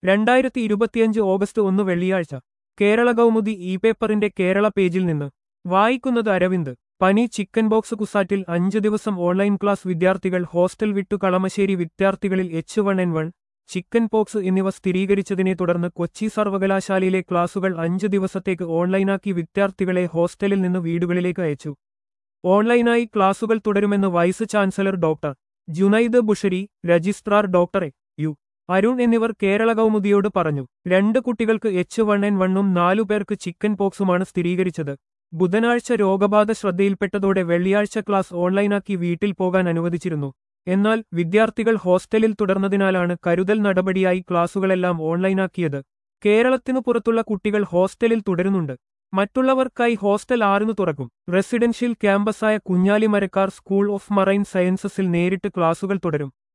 2025 August 1 വെള്ളിയാഴ്ച Kerala Kaumudi E പേപ്പറിന്റെ കേരള പേജിൽ നിന്ന് വായിക്കുന്നത് അരവിന്ദ്. പനി ചിക്കൻ ബോക്സ് കുസാറ്റിൽ 5 ദിവസം ഓൺലൈൻ ക്ലാസ് വിദ്യാർത്ഥികൾ ഹോസ്റ്റൽ വിട്ടു. കളമശ്ശേരി വിദ്യാർത്ഥികളിൽ H1N1, ചിക്കൻ പോക്സ് എന്നിവ സ്ഥിരീകരിച്ചതിനെ തുടർന്ന് കൊച്ചി സർവകലാശാലയിലെ ക്ലാസുകൾ 5 ദിവസത്തേക്ക് ഓൺലൈനാക്കി വിദ്യാർത്ഥികളെ ഹോസ്റ്റലിൽ നിന്ന് വീടുകളിലേക്ക് അയച്ചു. ഓൺലൈനായി ക്ലാസുകൾ തുടരുമെന്ന് vice chancellor doctor Junaid Bushiri, registrar doctor U Arun എന്നിവർ കേരള കൗമുദിയോട് പറഞ്ഞു. 2 കുട്ടികൾക്ക് H1N1ഉം 4 പേർക്ക് ചിക്കൻ പോക്സുമാണ് സ്ഥിരീകരിച്ചത്. ബുധനാഴ്ച രോഗബാധ ശ്രദ്ധയിൽപ്പെട്ടതോടെ വെള്ളിയാഴ്ച ക്ലാസ് ഓൺലൈനാക്കി വീട്ടിൽ പോകാൻ അനുവദിച്ചിരുന്നു. എന്നാൽ വിദ്യാർത്ഥികൾ ഹോസ്റ്റലിൽ തുടർന്നതിനാലാണ് കരുതൽ നടപടിയായി ക്ലാസുകളെല്ലാം ഓൺലൈനാക്കിയത്. കേരളത്തിനു പുറത്തുള്ള കുട്ടികൾ ഹോസ്റ്റലിൽ തുടരുന്നുണ്ട്. മറ്റുള്ളവർക്കായി ഹോസ്റ്റൽ 6 തുറക്കും. റെസിഡൻഷ്യൽ ക്യാമ്പസായ കുഞ്ഞാലിമരക്കാർ സ്കൂൾ ഓഫ് മറൈൻ സയൻസസിൽ നേരിട്ട് ക്ലാസുകൾ തുടരും.